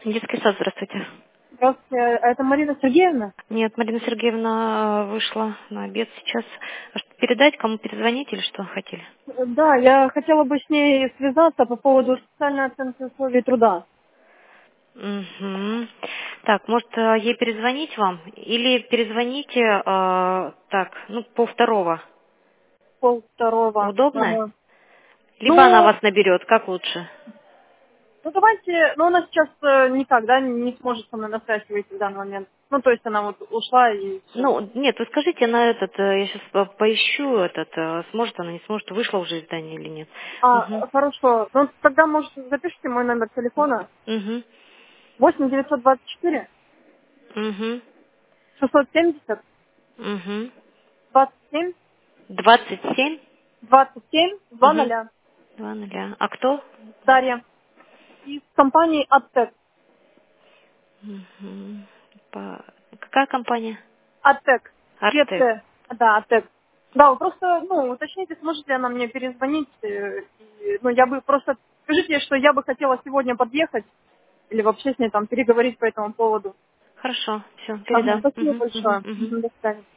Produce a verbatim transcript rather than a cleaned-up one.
Детский сад, здравствуйте. Здравствуйте, а это Марина Сергеевна? Нет, Марина Сергеевна э, вышла на обед сейчас. А что, передать, кому перезвонить или что хотели? Э, Да, я хотела бы с ней связаться по поводу социальной оценки условий труда. Угу. Так, может, э, ей перезвонить вам? Или перезвоните, э, так, ну, по второго. Пол второго. Удобно? Ага. Либо она Ну, вас наберет, как лучше? ну давайте, ну она сейчас э, никак, да, не сможет со мной на связь выйти в данный момент. Ну, то есть она вот ушла и все. Ну, нет, вы скажите на этот, э, я сейчас поищу этот, э, сможет она, не сможет, вышла уже из здания или нет. Угу. А, хорошо. Ну, тогда, может, запишите мой номер телефона. Угу. восемь девятьсот двадцать четыре Угу. шестьсот семьдесят Угу. двадцать семь Двадцать семь. двадцать семь два Угу. ноля. Два нуля. А кто? Дарья. Из компании Аттек. Мгм. По- Какая компания? Аттек. Артек. Г Т. Да, Аттек. Да, вы просто, ну, уточните, сможет ли она мне перезвонить. э, и, ну, я бы просто... Скажите ей, что я бы хотела сегодня подъехать или вообще с ней там переговорить по этому поводу. Хорошо, все, Ага, передам. спасибо Мгм, мгм, большое. мгм. Мгм, до свидания.